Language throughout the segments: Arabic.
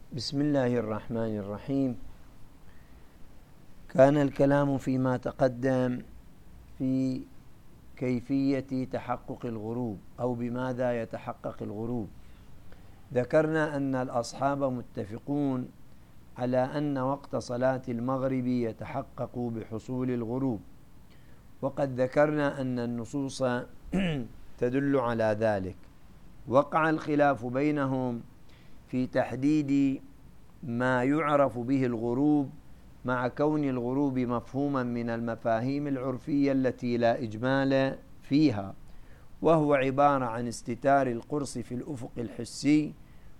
بسم الله الرحمن الرحيم. كان الكلام فيما تقدم في كيفية تحقق الغروب أو بماذا يتحقق الغروب. ذكرنا أن الأصحاب متفقون على أن وقت صلاة المغرب يتحقق بحصول الغروب، وقد ذكرنا أن النصوص تدل على ذلك. وقع الخلاف بينهم في تحديد ما يعرف به الغروب، مع كون الغروب مفهوما من المفاهيم العرفية التي لا إجمال فيها، وهو عبارة عن استتار القرص في الأفق الحسي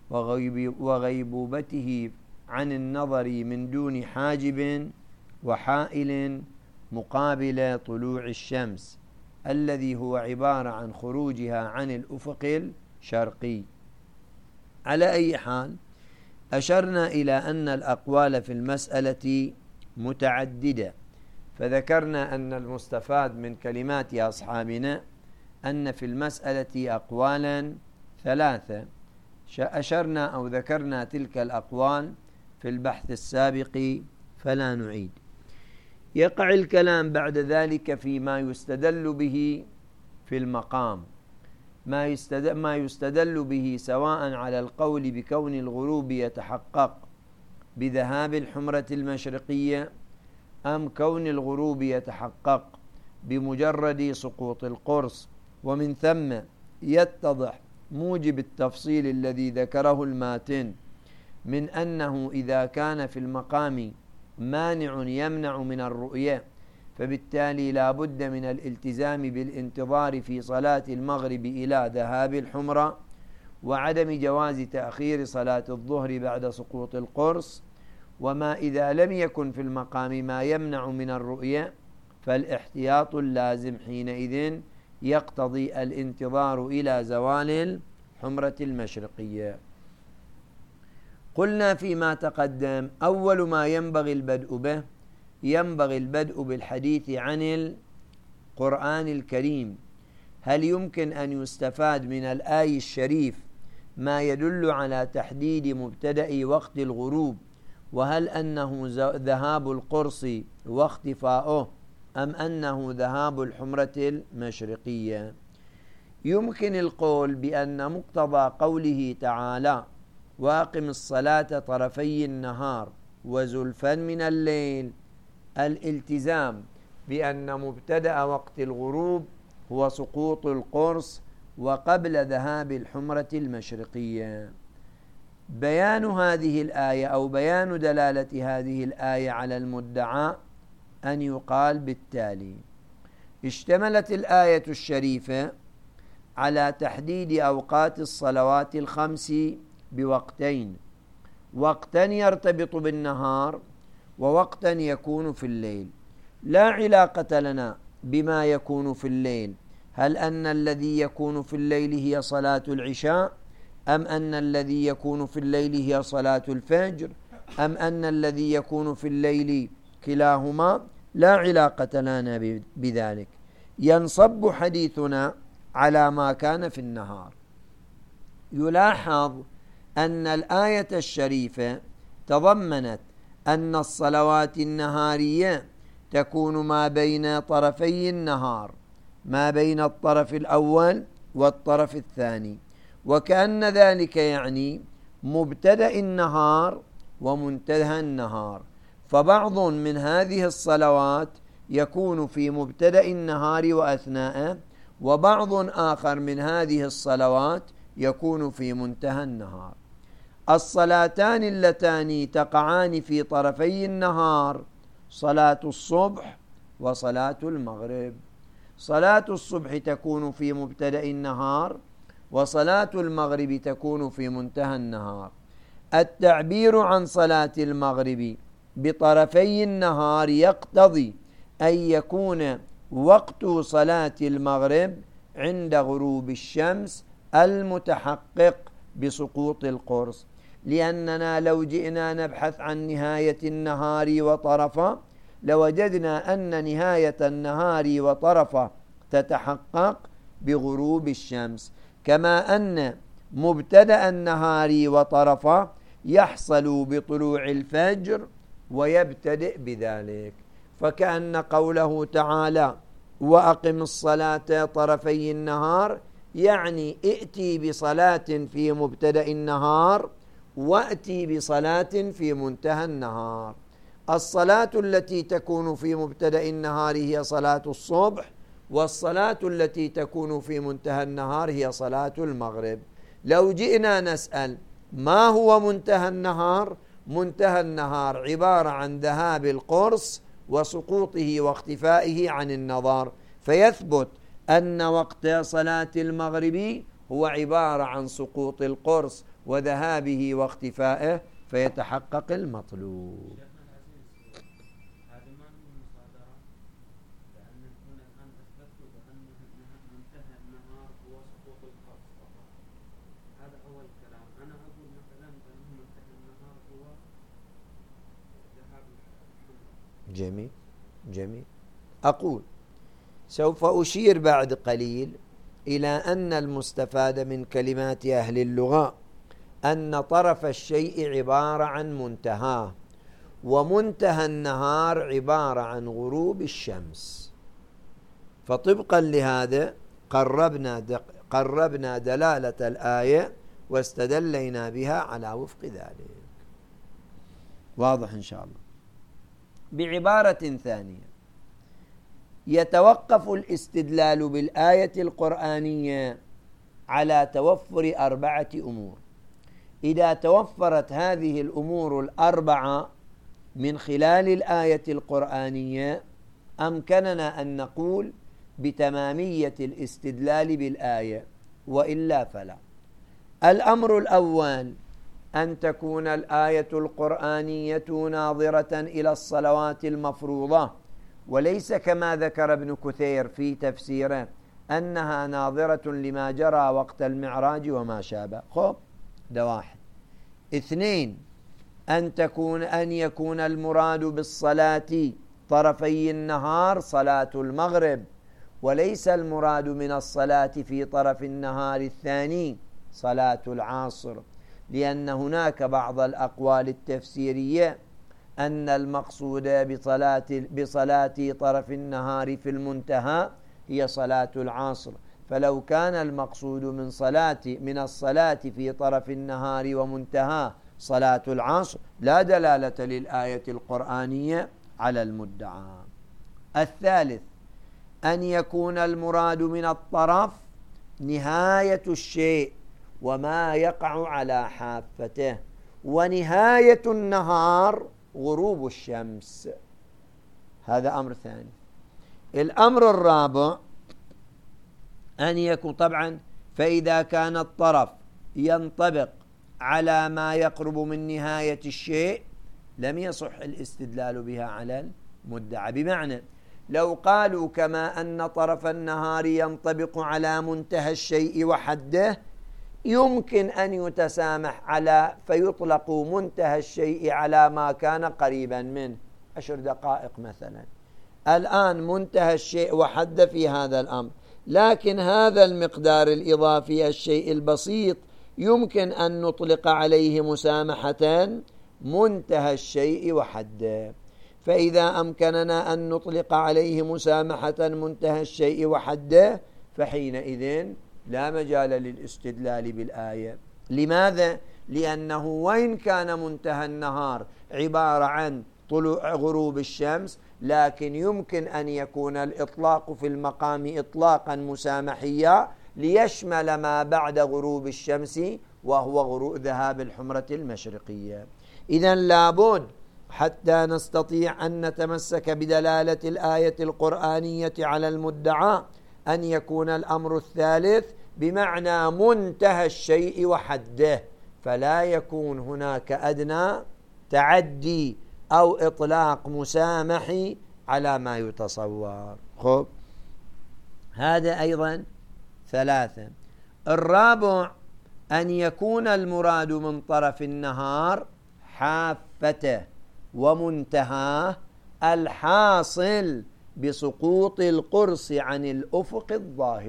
وغيبوبته عن النظر من دون حاجب وحائل مقابل طلوع الشمس، الذي هو عبارة عن خروجها عن الأفق الشرقي. على أي حال، أشرنا إلى أن الأقوال في المسألة متعددة، فذكرنا أن المستفاد من كلمات أصحابنا أن في المسألة أقوالا ثلاثة. أشرنا أو ذكرنا تلك الأقوال في البحث السابق فلا نعيد. يقع الكلام بعد ذلك فيما يستدل به في المقام، ما يستدل به سواء على القول بكون الغروب يتحقق بذهاب الحمرة المشرقية، أم كون الغروب يتحقق بمجرد سقوط القرص. ومن ثم يتضح موجب التفصيل الذي ذكره الماتن من أنه إذا كان في المقام مانع يمنع من الرؤية، فبالتالي لا بد من الالتزام بالانتظار في صلاة المغرب إلى ذهاب الحمرة، وعدم جواز تأخير صلاة الظهر بعد سقوط القرص. وما إذا لم يكن في المقام ما يمنع من الرؤية، فالاحتياط اللازم حينئذ يقتضي الانتظار إلى زوال الحمرة المشرقية. قلنا فيما تقدم أول ما ينبغي البدء بالحديث عن القرآن الكريم. هل يمكن أن يستفاد من الآي الشريف ما يدل على تحديد مبتدأ وقت الغروب؟ وهل أنه ذهاب القرص واختفاؤه، أم أنه ذهاب الحمرة المشرقية؟ يمكن القول بأن مقتضى قوله تعالى: وأقم الصلاة طرفي النهار وزلفا من الليل، الالتزام بأن مبتدأ وقت الغروب هو سقوط القرص وقبل ذهاب الحمرة المشرقية. بيان هذه الآية أو بيان دلالة هذه الآية على المدعى أن يقال بالتالي: اشتملت الآية الشريفة على تحديد أوقات الصلوات الخمس بوقتين: وقتا يرتبط بالنهار ووقتا يكون في الليل. لا علاقة لنا بما يكون في الليل، هل أن الذي يكون في الليل هي صلاة العشاء، أم أن الذي يكون في الليل هي صلاة الفجر، أم أن الذي يكون في الليل كلاهما؟ لا علاقة لنا بذلك. ينصب حديثنا على ما كان في النهار. يلاحظ أن الآية الشريفة تضمنت أن الصلوات النهارية تكون ما بين طرفي النهار، ما بين الطرف الأول والطرف الثاني، وكأن ذلك يعني مبتدأ النهار ومنتهى النهار. فبعض من هذه الصلوات يكون في مبتدأ النهار وأثناءه، وبعض آخر من هذه الصلوات يكون في منتهى النهار. الصلاتان اللتان تقعان في طرفي النهار صلاة الصبح وصلاة المغرب. صلاة الصبح تكون في مبتدأ النهار، وصلاة المغرب تكون في منتهى النهار. التعبير عن صلاة المغرب بطرفي النهار يقتضي أن يكون وقت صلاة المغرب عند غروب الشمس المتحقق بسقوط القرص، لأننا لو جئنا نبحث عن نهاية النهار وطرفه لوجدنا أن نهاية النهار وطرفه تتحقق بغروب الشمس، كما أن مبتدأ النهار وطرفه يحصل بطلوع الفجر ويبتدئ بذلك. فكأن قوله تعالى وأقم الصلاة طرفي النهار يعني ائتي بصلاة في مبتدأ النهار وأتي بصلاة في منتهى النهار. الصلاة التي تكون في مبتدأ النهار هي صلاة الصبح، والصلاة التي تكون في منتهى النهار هي صلاة المغرب. لو جئنا نسأل ما هو منتهى النهار؟ منتهى النهار عبارة عن ذهاب القرص وسقوطه واختفائه عن النظر، فيثبت أن وقت صلاة المغرب هو عبارة عن سقوط القرص وذهابه واختفائه، فيتحقق المطلوب. جميل جميل. أقول سوف أشير بعد قليل إلى أن المستفاد من كلمات أهل اللغة أن طرف الشيء عبارة عن منتهاه، ومنتهى النهار عبارة عن غروب الشمس. فطبقا لهذا قربنا دلالة الآية واستدلينا بها على وفق ذلك. واضح إن شاء الله. بعبارة ثانية، يتوقف الاستدلال بالآية القرآنية على توفر 4 أمور. إذا توفرت هذه الأمور الأربعة من خلال الآية القرآنية أمكننا أن نقول بتمامية الاستدلال بالآية، وإلا فلا. الأمر الأول أن تكون الآية القرآنية ناظرة إلى الصلوات المفروضة، وليس كما ذكر ابن كثير في تفسيره أنها ناظرة لما جرى وقت المعراج وما شابه. خب ده واحد. 2 أن يكون المراد بالصلاة طرفي النهار صلاة المغرب، وليس المراد من الصلاة في طرف النهار الثاني صلاة العصر، لأن هناك بعض الأقوال التفسيرية أن المقصود بصلاة طرف النهار في المنتهى هي صلاة العصر. فلو كان المقصود من الصلاة في طرف النهار ومنتهى صلاة العصر لا دلالة للآية القرآنية على المدعى. الثالث أن يكون المراد من الطرف نهاية الشيء وما يقع على حافته، ونهاية النهار غروب الشمس. هذا أمر ثاني. الأمر الرابع أن يكون طبعا، فإذا كان الطرف ينطبق على ما يقرب من نهاية الشيء لم يصح الاستدلال بها على المدعى. بمعنى لو قالوا كما أن طرف النهار ينطبق على منتهى الشيء وحده يمكن أن يتسامح على فيطلق منتهى الشيء على ما كان قريبا منه 10 دقائق مثلا. الآن منتهى الشيء وحده في هذا الأمر، لكن هذا المقدار الإضافي الشيء البسيط يمكن أن نطلق عليه مسامحة منتهى الشيء وحده. فإذا أمكننا أن نطلق عليه مسامحة منتهى الشيء وحده فحينئذ لا مجال للاستدلال بالآية. لماذا؟ لأنه وإن كان منتهى النهار عبارة عن طلوع غروب الشمس، لكن يمكن أن يكون الإطلاق في المقام إطلاقا مسامحيا ليشمل ما بعد غروب الشمس وهو ذهاب الحمرة المشرقية. إذن لابد حتى نستطيع أن نتمسك بدلالة الآية القرآنية على المدعى أن يكون الأمر الثالث بمعنى منتهى الشيء وحده، فلا يكون هناك أدنى تعدي أو إطلاق مسامحي على ما يتصور. خب هذا أيضا 3. الرابع أن يكون المراد من طرف النهار حافته ومنتهاه الحاصل بسقوط القرص عن الأفق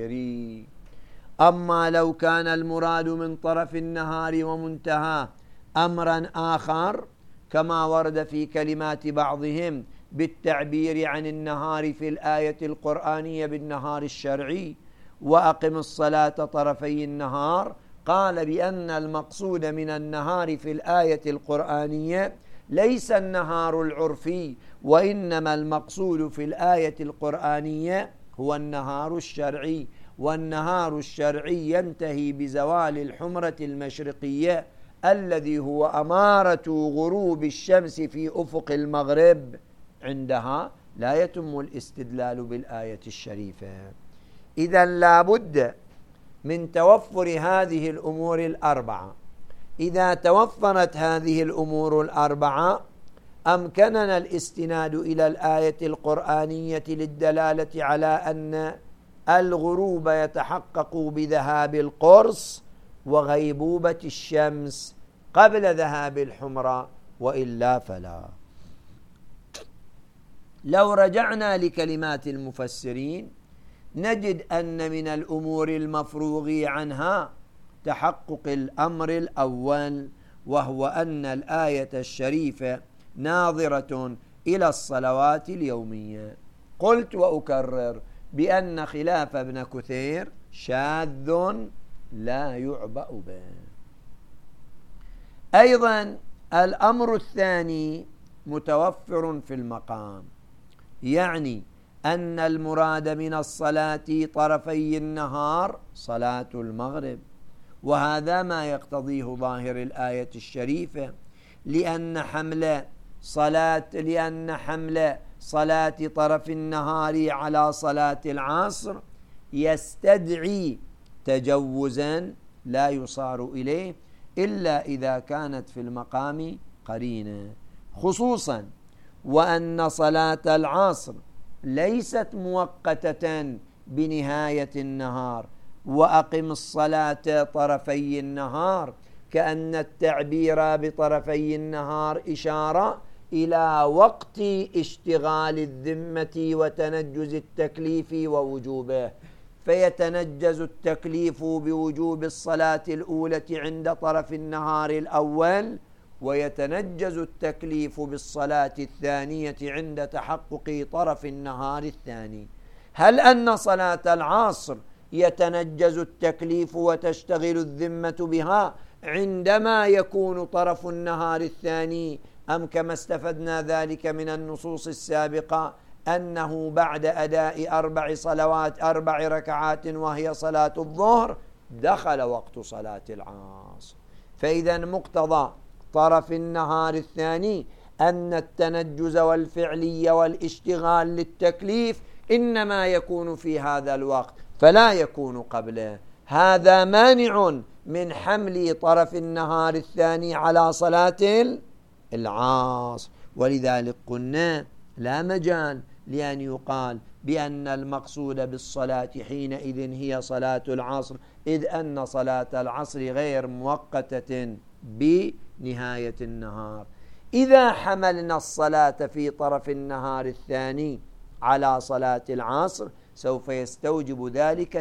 الظاهري. أما لو كان المراد من طرف النهار ومنتهاه أمرا آخر كما ورد في كلمات بعضهم بالتعبير عن النهار في الآية القرآنية بالنهار الشرعي وأقم الصلاة طرفي النهار، قال بأن المقصود من النهار في الآية القرآنية ليس النهار العرفي، وإنما المقصود في الآية القرآنية هو النهار الشرعي، والنهار الشرعي ينتهي بزوال الحمرة المشرقية الذي هو أمارة غروب الشمس في أفق المغرب. عندها لا يتم الاستدلال بالآية الشريفة. إذن لا بد من توفر هذه الأمور الأربعة. إذا توفرت هذه الأمور الأربعة أمكننا الاستناد إلى الآية القرآنية للدلالة على أن الغروب يتحقق بذهاب القرص وغيبوبة الشمس قبل ذهاب الحمرة، وإلا فلا. لو رجعنا لكلمات المفسرين نجد أن من الأمور المفروغ عنها تحقق الأمر الأول، وهو أن الآية الشريفة ناظرة إلى الصلوات اليومية. قلت وأكرر بأن خلاف ابن كثير شاذ لا يعبأ به. أيضا الأمر الثاني متوفر في المقام، يعني أن المراد من الصلاة طرفي النهار صلاة المغرب، وهذا ما يقتضيه ظاهر الآية الشريفة، لأن حمل صلاة طرف النهار على صلاة العصر يستدعي تجوزا لا يصار إليه إلا إذا كانت في المقام قرينة، خصوصا وأن صلاة العصر ليست مؤقتة بنهاية النهار. وأقم الصلاة طرفي النهار، كأن التعبير بطرفي النهار إشارة إلى وقت اشتغال الذمة وتنجز التكليف ووجوبه، فيتنجز التكليف بوجوب الصلاة الأولى عند طرف النهار الأول، ويتنجز التكليف بالصلاة الثانية عند تحقق طرف النهار الثاني. هل أن صلاة العصر يتنجز التكليف وتشتغل الذمة بها عندما يكون طرف النهار الثاني، أم كما استفدنا ذلك من النصوص السابقة أنه بعد أداء 4 ركعات وهي صلاة الظهر دخل وقت صلاة العصر؟ فإذا مقتضى طرف النهار الثاني أن التنجز والفعلية والاشتغال للتكليف إنما يكون في هذا الوقت فلا يكون قبله. هذا مانع من حمل طرف النهار الثاني على صلاة العصر، ولذلك قلنا لا مجال لأن يقال بأن المقصود بالصلاة حينئذ هي صلاة العصر، إذ أن صلاة العصر غير مؤقتة بنهاية النهار. إذا حملنا الصلاة في طرف النهار الثاني على صلاة العصر سوف يستوجب ذلك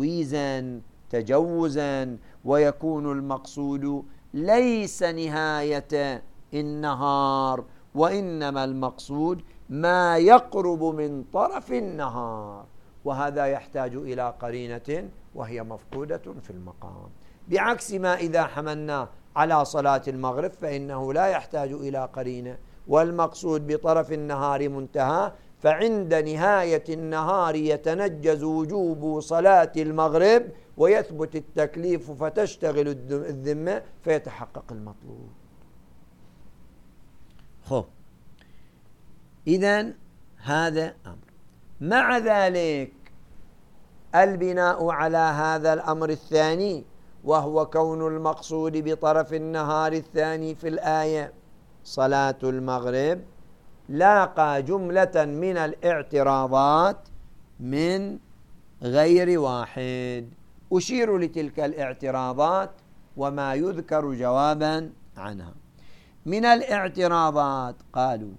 تجوزا، ويكون المقصود ليس نهاية النهار، وإنما المقصود ما يقرب من طرف النهار، وهذا يحتاج إلى قرينة وهي مفقودة في المقام، بعكس ما إذا حملنا على صلاة المغرب فإنه لا يحتاج إلى قرينة، والمقصود بطرف النهار منتهى، فعند نهاية النهار يتنجز وجوب صلاة المغرب ويثبت التكليف فتشتغل الذمة فيتحقق المطلوب. إذن هذا أمر. مع ذلك البناء على هذا الأمر الثاني، وهو كون المقصود بطرف النهار الثاني في الآية صلاة المغرب، لاقى جملة من الاعتراضات من غير واحد. أشير لتلك الاعتراضات وما يذكر جوابا عنها. من الاعتراضات قالوا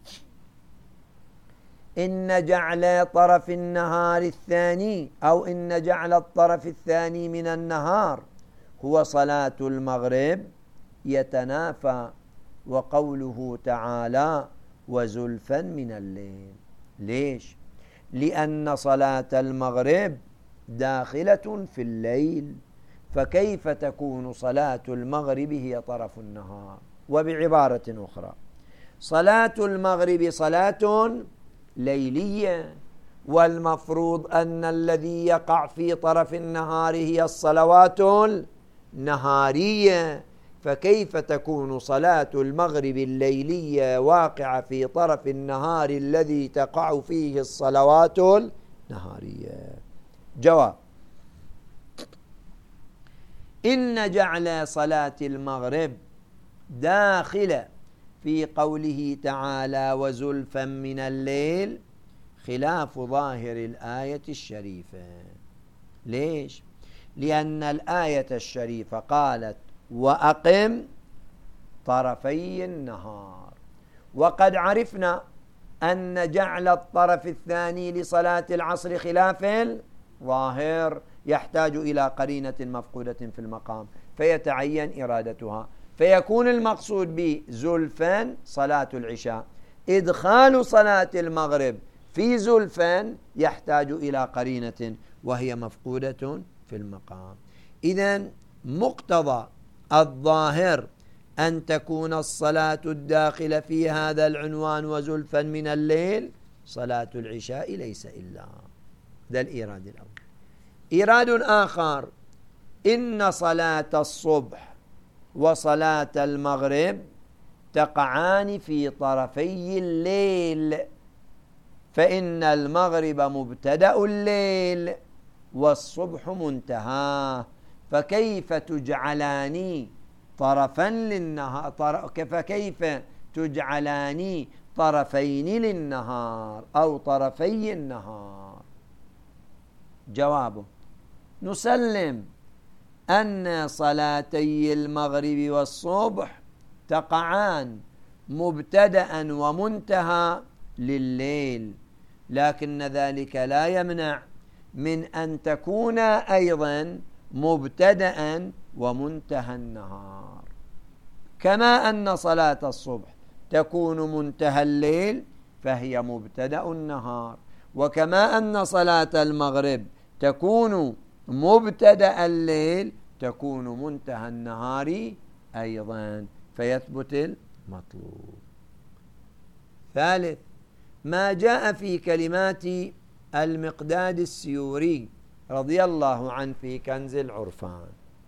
إن جعل طرف النهار الثاني أو إن جعل الطرف الثاني من النهار هو صلاة المغرب يتنافى وقوله تعالى وزلفا من الليل. ليش؟ لأن صلاة المغرب داخلة في الليل، فكيف تكون صلاة المغرب هي طرف النهار؟ وبعبارة أخرى، صلاة المغرب صلاة ليلية، والمفروض أن الذي يقع في طرف النهار هي الصلوات النهارية، فكيف تكون صلاة المغرب الليلية واقعة في طرف النهار الذي تقع فيه الصلوات النهارية؟ جواب: إن جعل صلاة المغرب داخل في قوله تعالى وزلفا من الليل خلاف ظاهر الآية الشريفة. ليش؟ لأن الآية الشريفة قالت وأقم طرفي النهار، وقد عرفنا أن جعل الطرف الثاني لصلاة العصر خلاف الظاهر يحتاج إلى قرينة مفقودة في المقام فيتعين إرادتها، فيكون المقصود بزلفان صلاة العشاء. إدخال صلاة المغرب في زلفان يحتاج إلى قرينة وهي مفقودة في المقام. إذن مقتضى الظاهر أن تكون الصلاة الداخلة في هذا العنوان وزلفا من الليل صلاة العشاء ليس إلا ذا الإيراد الأول. إيراد آخر: إن صلاة الصبح وصلاة المغرب تقعان في طرفي الليل، فإن المغرب مبتدأ الليل والصبح منتهاه، فكيف تجعلان طرفا للنهار؟ فكيف تجعلان طرفين للنهار أو طرفي النهار؟ جوابه: نسلم أن صلاتي المغرب والصبح تقعان مبتدأ ومنتهى لليل، لكن ذلك لا يمنع من أن تكون أيضا مبتدأ ومنتهى النهار، كما أن صلاة الصبح تكون منتهى الليل فهي مبتدأ النهار، وكما أن صلاة المغرب تكون مبتدأ الليل تكون منتهى النهار أيضا، فيثبت المطلوب. ثالث: ما جاء في كلمات المقداد السيوري رضي الله عنه في كنز العرفان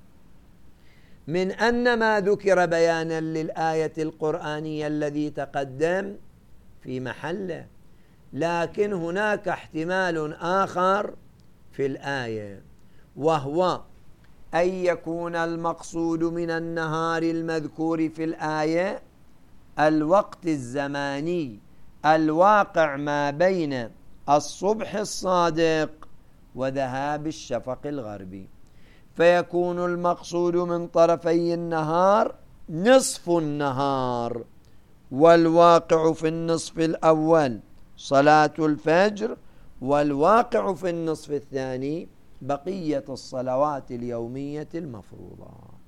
من أن ما ذكر بيانا للآية القرآنية الذي تقدم في محله، لكن هناك احتمال آخر في الآية، وهو أن يكون المقصود من النهار المذكور في الآية الوقت الزماني الواقع ما بين الصبح الصادق وذهاب الشفق الغربي، فيكون المقصود من طرفي النهار نصف النهار، والواقع في النصف الأول صلاة الفجر، والواقع في النصف الثاني بقية الصلوات اليومية المفروضة.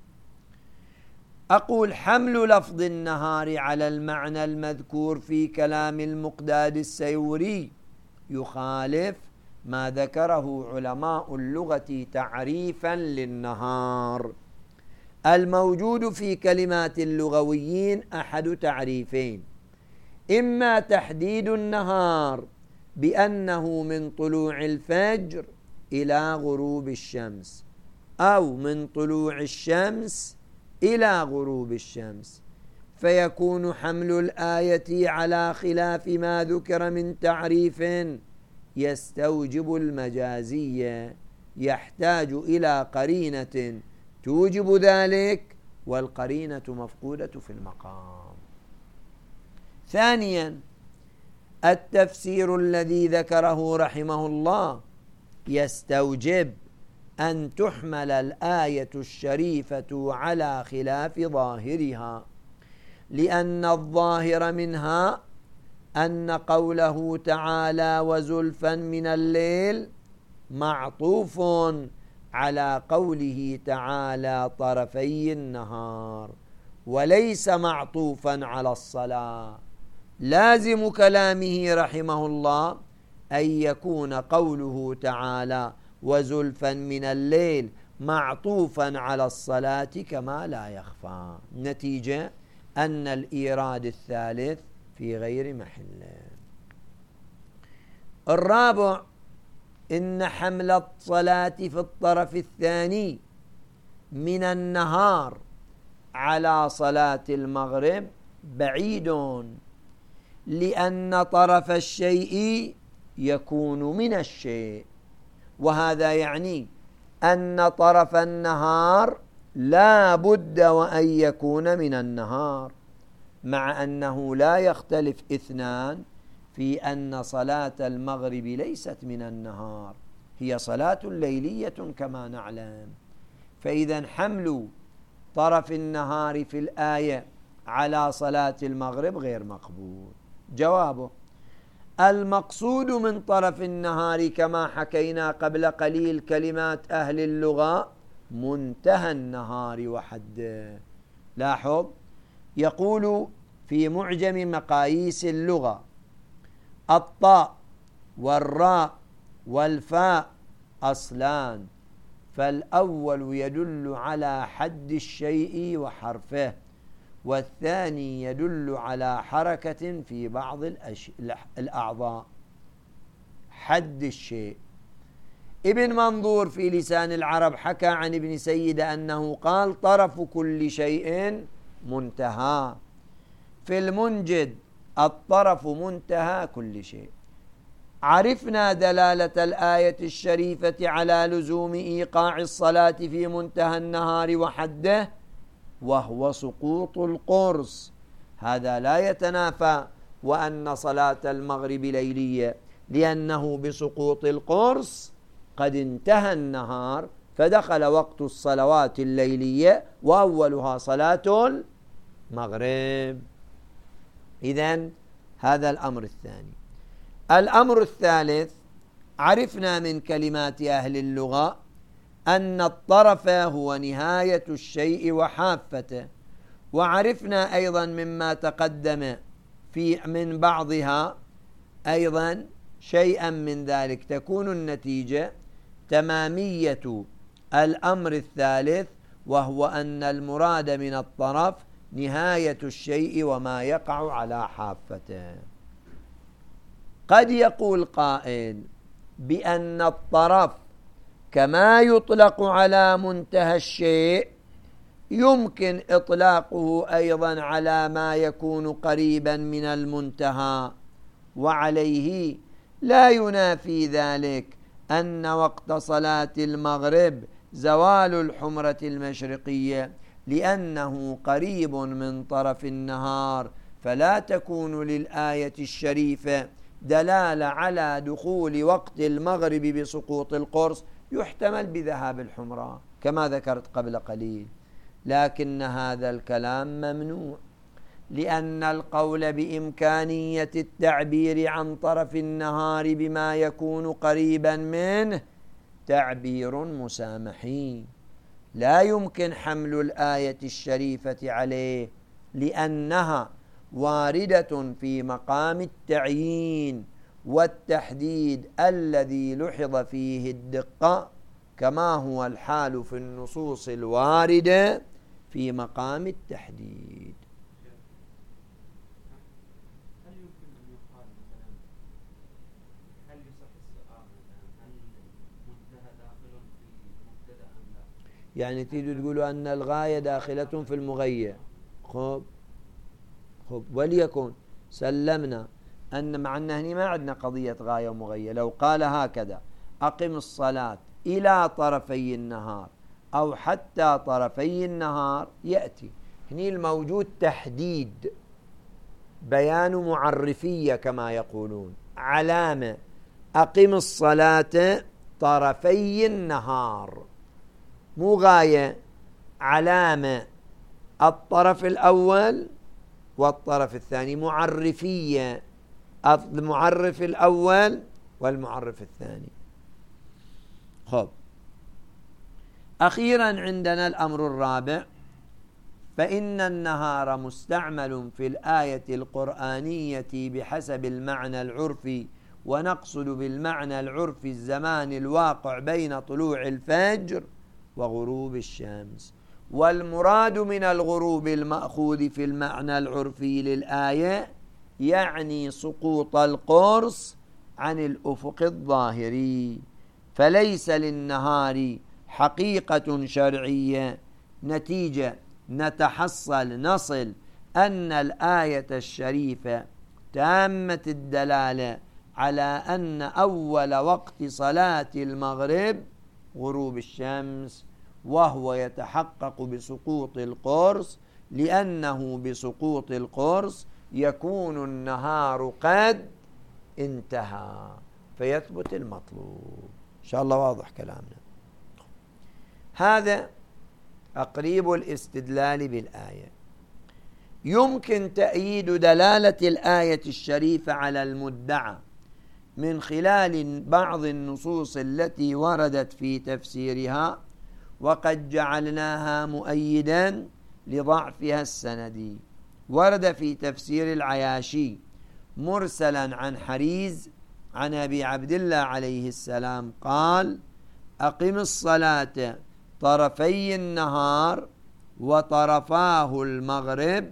أقول: حمل لفظ النهار على المعنى المذكور في كلام المقداد السيوري يخالف ما ذكره علماء اللغة تعريفا للنهار. الموجود في كلمات اللغويين أحد تعريفين: إما تحديد النهار بأنه من طلوع الفجر إلى غروب الشمس، أو من طلوع الشمس إلى غروب الشمس، فيكون حمل الآية على خلاف ما ذكر من تعريف يستوجب المجازية، يحتاج إلى قرينة توجب ذلك، والقرينة مفقودة في المقام. ثانيا: التفسير الذي ذكره رحمه الله يستوجب أن تحمل الآية الشريفة على خلاف ظاهرها، لأن الظاهر منها أن قوله تعالى وزلفا من الليل معطوف على قوله تعالى طرفي النهار، وليس معطوفا على الصلاة. لازم كلامه رحمه الله أن يكون قوله تعالى وزلفا من الليل معطوفا على الصلاة كما لا يخفى. نتيجة أن الإيراد الثالث في غير محله. الرابع إن حمل الصلاة في الطرف الثاني من النهار على صلاة المغرب بعيد، لأن طرف الشيء يكون من الشيء، وهذا يعني أن طرف النهار لا بد وأن يكون من النهار، مع أنه لا يختلف اثنان في أن صلاة المغرب ليست من النهار، هي صلاة ليلية كما نعلم. فإذا حمل طرف النهار في الآية على صلاة المغرب غير مقبول. جوابه: المقصود من طرف النهار كما حكينا قبل قليل كلمات أهل اللغة منتهى النهار وحده. لاحظ، يقول في معجم مقاييس اللغة: الطاء والراء والفاء أصلان، فالأول يدل على حد الشيء وحرفه، والثاني يدل على حركة في بعض الأعضاء. حد الشيء. ابن منظور في لسان العرب حكى عن ابن سيد أنه قال: طرف كل شيء منتهى. في المنجد: الطرف منتهى كل شيء. عرفنا دلالة الآية الشريفة على لزوم إيقاع الصلاة في منتهى النهار وحده، وهو سقوط القرص. هذا لا يتنافى وأن صلاة المغرب ليلية، لأنه بسقوط القرص قد انتهى النهار فدخل وقت الصلوات الليلية وأولها صلاة المغرب. إذن هذا الأمر الثاني. الأمر الثالث: عرفنا من كلمات أهل اللغة أن الطرف هو نهاية الشيء وحافته، وعرفنا أيضا مما تقدم من بعضها أيضا شيئا من ذلك، تكون النتيجة تمامية الأمر الثالث، وهو أن المراد من الطرف نهاية الشيء وما يقع على حافته. قد يقول قائل بأن الطرف كما يطلق على منتهى الشيء يمكن إطلاقه أيضا على ما يكون قريبا من المنتهى، وعليه لا ينافي ذلك أن وقت صلاة المغرب زوال الحمرة المشرقية، لأنه قريب من طرف النهار، فلا تكون للآية الشريفة دلالة على دخول وقت المغرب بسقوط القرص، يحتمل بذهاب الحمرة كما ذكرت قبل قليل. لكن هذا الكلام ممنوع، لأن القول بإمكانية التعبير عن طرف النهار بما يكون قريبا منه تعبير مسامحي، لا يمكن حمل الآية الشريفة عليه، لأنها واردة في مقام التعيين والتحديد الذي لحظ فيه الدقة، كما هو الحال في النصوص الواردة في مقام التحديد. هل يمكن أن يقال مثلا، هل يصح السؤال مثلا هل المنتهى داخل في المبتدأ أم لا؟ يعني تريد تقولوا أن الغاية داخلة في المغية. خب وليكن سلمنا أن مع أنه ما عندنا قضية غاية ومغية، لو قال هكذا: أقم الصلاة إلى طرفي النهار أو حتى طرفي النهار، يأتي هني الموجود تحديد، بيان معرفية كما يقولون، علامة: أقم الصلاة طرفي النهار، مو غاية، علامة الطرف الأول والطرف الثاني، معرفية، المعرف الأول والمعرف الثاني. خب، أخيرا عندنا الأمر الرابع فإن النهار مستعمل في الآية القرآنية بحسب المعنى العرفي، ونقصد بالمعنى العرفي الزمان الواقع بين طلوع الفجر وغروب الشمس. والمراد من الغروب المأخوذ في المعنى العرفي للآية يعني سقوط القرص عن الأفق الظاهري، فليس للنهار حقيقة شرعية. نتيجة نصل أن الآية الشريفة تامة الدلالة على أن أول وقت صلاة المغرب غروب الشمس، وهو يتحقق بسقوط القرص، لأنه بسقوط القرص يكون النهار قد انتهى فيثبت المطلوب. إن شاء الله واضح كلامنا. هذا تقريب الاستدلال بالآية. يمكن تأييد دلالة الآية الشريفة على المدعى من خلال بعض النصوص التي وردت في تفسيرها، وقد جعلناها مؤيدا لضعفها السندي. ورد في تفسير العياشي مرسلا عن حريز عن أبي عبد الله عليه السلام قال: أقم الصلاة طرفي النهار وطرفاه المغرب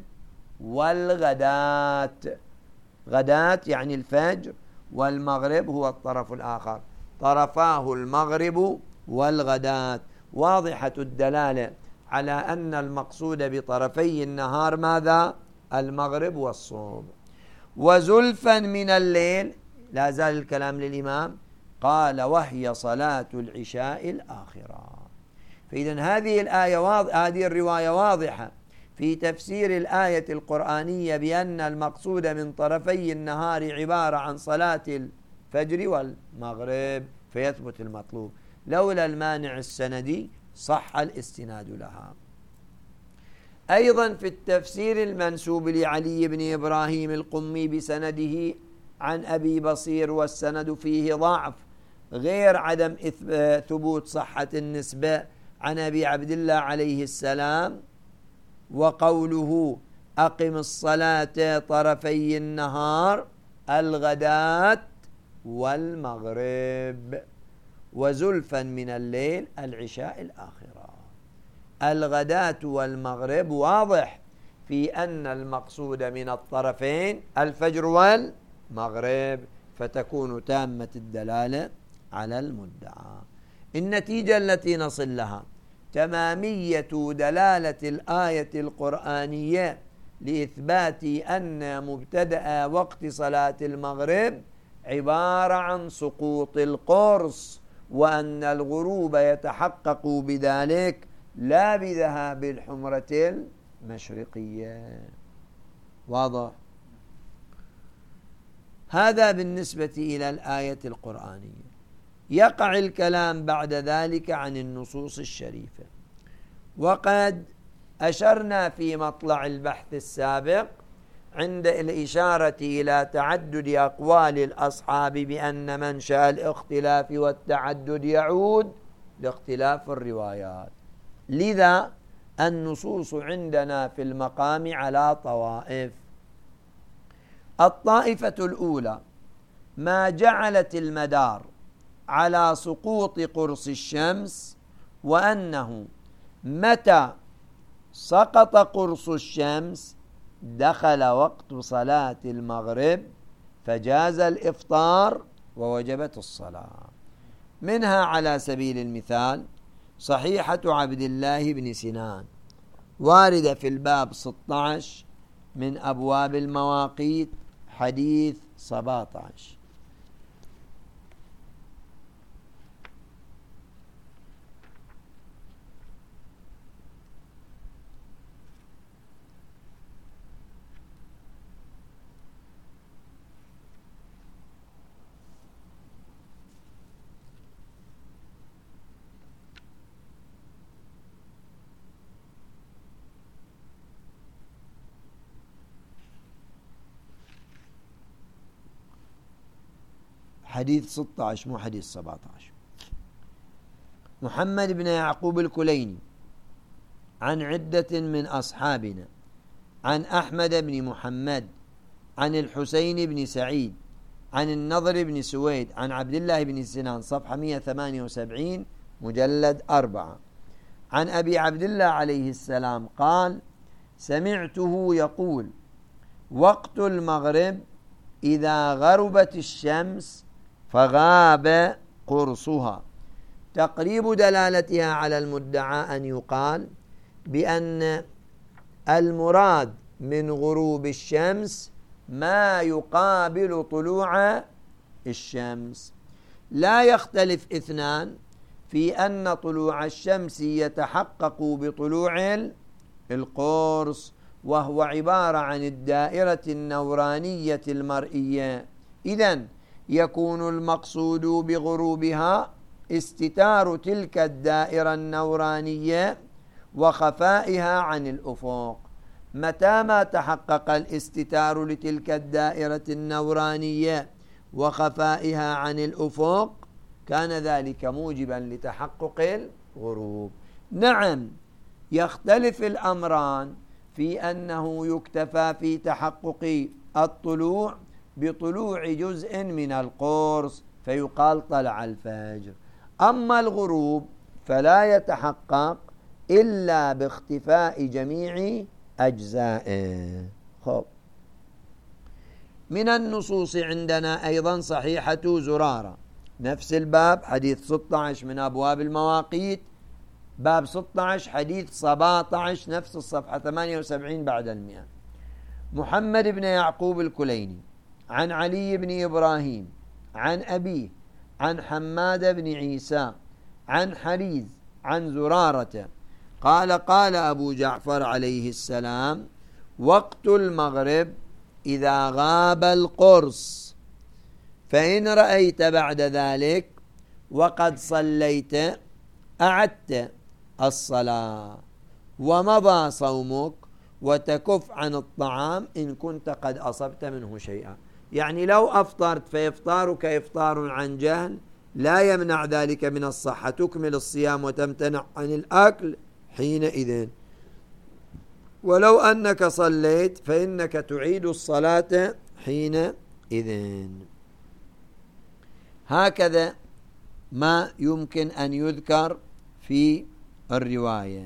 والغداة. غداة يعني الفجر، والمغرب هو الطرف الآخر. طرفاه المغرب والغداة، واضحة الدلالة على أن المقصود بطرفي النهار ماذا؟ المغرب والصبح. وزلفا من الليل، لا زال الكلام للإمام، قال: وهي صلاة العشاء الآخرة. فإذن هذه هذه الرواية واضحة في تفسير الآية القرآنية بأن المقصود من طرفي النهار عبارة عن صلاة الفجر والمغرب فيثبت المطلوب. لولا المانع السندي صح الاستناد لها. أيضا في التفسير المنسوب لعلي بن إبراهيم القمي بسنده عن أبي بصير، والسند فيه ضعف غير عدم ثبوت صحة النسبة، عن أبي عبد الله عليه السلام، وقوله: أقم الصلاة طرفي النهار الغداة والمغرب، وزلفا من الليل العشاء الآخرة. الغداة والمغرب واضح في أن المقصود من الطرفين الفجر والمغرب، فتكون تامة الدلالة على المدعى. النتيجة التي نصل لها تمامية دلالة الآية القرآنية لإثبات أن مبتدأ وقت صلاة المغرب عبارة عن سقوط القرص، وأن الغروب يتحقق بذلك لا بذهاب الحمرة المشرقية. واضح؟ هذا بالنسبة إلى الآية القرآنية. يقع الكلام بعد ذلك عن النصوص الشريفة، وقد أشرنا في مطلع البحث السابق عند الإشارة إلى تعدد أقوال الأصحاب بأن منشأ الاختلاف والتعدد يعود لاختلاف الروايات. لذا النصوص عندنا في المقام على طوائف. الطائفة الأولى ما جعلت المدار على سقوط قرص الشمس، وأنه متى سقط قرص الشمس دخل وقت صلاة المغرب فجاز الإفطار ووجبت الصلاة. منها على سبيل المثال صحيحة عبد الله بن سنان واردة في الباب 16 من أبواب المواقيت، حديث 17: حديث 16 مو حديث 17. محمد بن يعقوب الكليني عن عدة من أصحابنا عن أحمد بن محمد عن الحسين بن سعيد عن النضر بن سويد عن عبد الله بن سنان صفحة 178 مجلد 4 عن أبي عبد الله عليه السلام قال: سمعته يقول: وقت المغرب إذا غربت الشمس فغاب قرصها. تقريب دلالتها على المدعى أن يقال بأن المراد من غروب الشمس ما يقابل طلوع الشمس. لا يختلف اثنان في أن طلوع الشمس يتحقق بطلوع القرص، وهو عبارة عن الدائرة النورانية المرئية. إذن يكون المقصود بغروبها استتار تلك الدائرة النورانية وخفائها عن الأفق. متى ما تحقق الاستتار لتلك الدائرة النورانية وخفائها عن الأفق كان ذلك موجبا لتحقق الغروب. نعم، يختلف الأمران في أنه يكتفى في تحقق الطلوع بطلوع جزء من القرص فيقال طلع الفجر، أما الغروب فلا يتحقق إلا باختفاء جميع أجزائه. من النصوص عندنا أيضا صحيحة زرارة، نفس الباب، حديث 16 من أبواب المواقيت، باب 16 حديث 17 نفس الصفحة 78 بعد 100. محمد بن يعقوب الكليني عن علي بن إبراهيم عن أبيه عن حماد بن عيسى عن حريز عن زرارة قال: قال أبو جعفر عليه السلام: وقت المغرب إذا غاب القرص فإن رأيت بعد ذلك وقد صليت أعدت الصلاة ومضى صومك وتكف عن الطعام إن كنت قد أصبت منه شيئا. يعني لو أفطرت فإفطارك إفطار عن جهل لا يمنع ذلك من الصحة، تكمل الصيام وتمتنع عن الأكل حينئذ. ولو أنك صليت فإنك تعيد الصلاة حينئذ. هكذا ما يمكن أن يذكر في الرواية.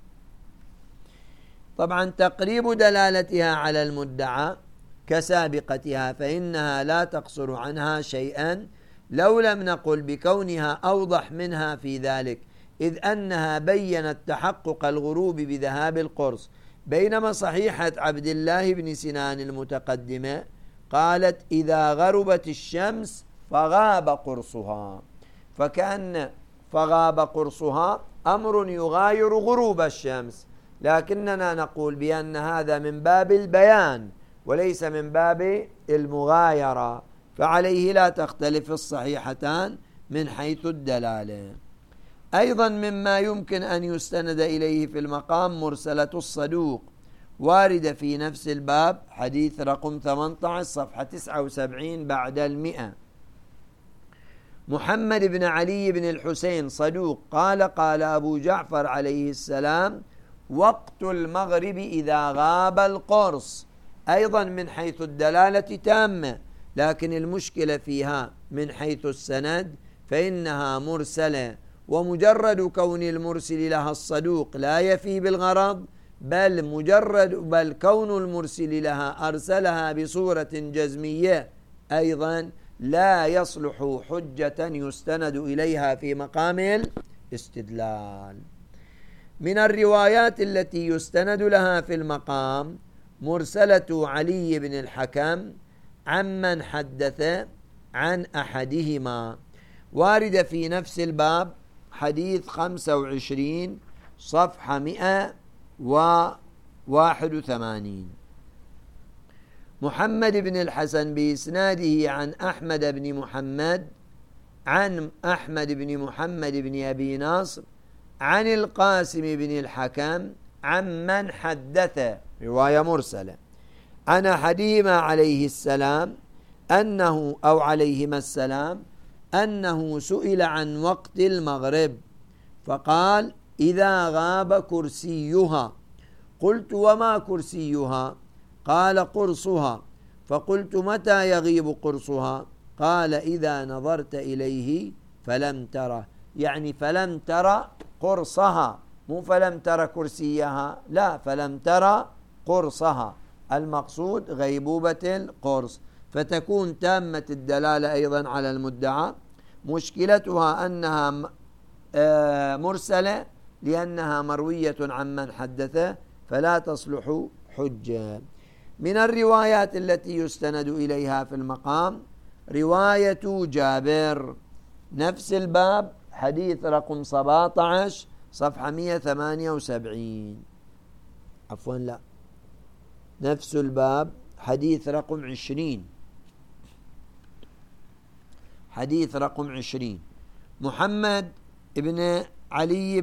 طبعا تقريب دلالتها على المدعى كسابقتها فإنها لا تقصر عنها شيئا، لو لم نقل بكونها أوضح منها في ذلك، إذ أنها بينت تحقق الغروب بذهاب القرص، بينما صحيحة عبد الله بن سنان المتقدمة قالت: إذا غربت الشمس فغاب قرصها، فكأن فغاب قرصها أمر يغاير غروب الشمس، لكننا نقول بأن هذا من باب البيان وليس من باب المغايرة، فعليه لا تختلف الصحيحتان من حيث الدلالة. أيضا مما يمكن أن يستند إليه في المقام مرسلة الصدوق، واردة في نفس الباب، حديث رقم 18 صفحة 79 بعد 100. محمد بن علي بن الحسين صدوق قال: قال أبو جعفر عليه السلام: وقت المغرب إذا غاب القرص، أيضا من حيث الدلالة تامة، لكن المشكلة فيها من حيث السند فإنها مرسلة، ومجرد كون المرسل لها الصدوق لا يفي بالغرض، بل كون المرسل لها أرسلها بصورة جزمية أيضا لا يصلح حجة يستند إليها في مقام الاستدلال. من الروايات التي يستند لها في المقام مرسلة علي بن الحكم عمن حدث عن أحدهما، واردة في نفس الباب، حديث 25 صفحة 181. محمد بن الحسن بإسناده عن أحمد بن محمد عن أحمد بن محمد بن أبي ناصر عن القاسم بن الحكم عمن حدث، رواية مرسلة، عن أحدهما عليه السلام أنه أو عليهما السلام أنه سئل عن وقت المغرب فقال: إذا غاب كرسيها. قلت وما كرسيها؟ قال قرصها. فقلت متى يغيب قرصها؟ قال إذا نظرت إليه فلم تره، يعني فلم ترى قرصها، مو فلم ترى كرسيها، لا، فلم ترى قرصها، المقصود غيبوبة القرص، فتكون تامة الدلالة أيضا على المدعى. مشكلتها أنها مرسلة لأنها مروية عن من حدثه فلا تصلح حجة. من الروايات التي يستند إليها في المقام رواية جابر، نفس الباب، حديث رقم 17 صفحة 178، عفوا لا، نفس الباب حديث رقم 20، حديث رقم 20. محمد بن علي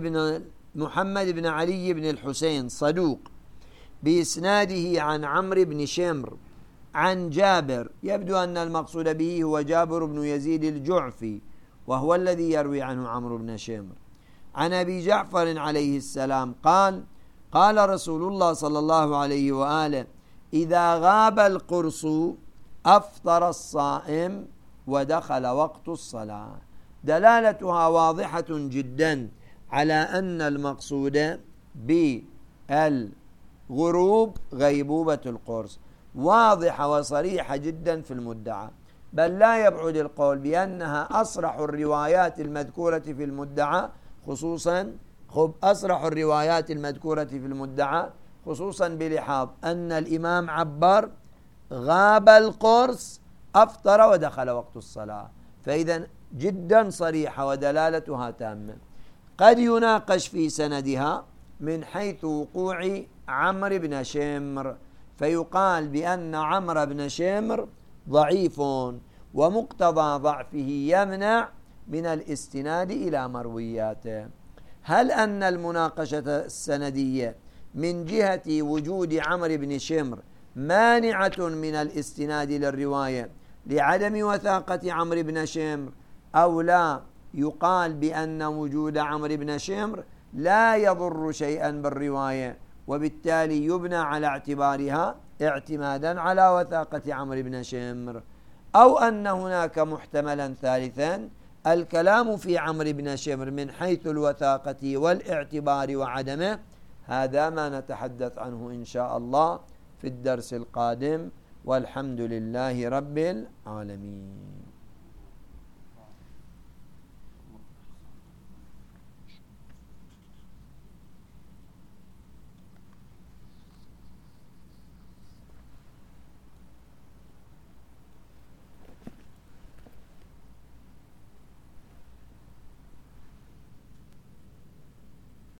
بن الحسين صدوق بإسناده عن عمرو بن شمر عن جابر، يبدو أن المقصود به هو جابر بن يزيد الجعفي، وهو الذي يروي عنه عمرو بن شمر، عن أبي جعفر عليه السلام قال: قال رسول الله صلى الله عليه وآله: إذا غاب القرص أفطر الصائم ودخل وقت الصلاة. دلالتها واضحة جدا على أن المقصود بالغروب غيبوبة القرص، واضحة وصريحة جدا في المدعى، بل لا يبعد القول بأنها أصرح الروايات المذكورة في المدعى، خصوصا أصرح الروايات المذكورة في المدعى خصوصا بلحاظ أن الإمام عبر غاب القرص أفطر ودخل وقت الصلاة، فإذا جدا صريحة ودلالتها تامة. قد يناقش في سندها من حيث وقوع عمرو بن شمر، فيقال بأن عمرو بن شمر ضعيف، ومقتضى ضعفه يمنع من الاستناد إلى مروياته. هل أن المناقشة السندية من جهة وجود عمرو بن شمر مانعة من الاستناد للرواية لعدم وثاقة عمرو بن شمر، أو لا؟ يقال بأن وجود عمرو بن شمر لا يضر شيئا بالرواية، وبالتالي يبنى على اعتبارها اعتمادا على وثاقة عمرو بن شمر، أو أن هناك محتملا ثالثا، الكلام في عمرو بن شمر من حيث الوثاقة والاعتبار وعدمه. هذا ما نتحدث عنه إن شاء الله في الدرس القادم، والحمد لله رب العالمين.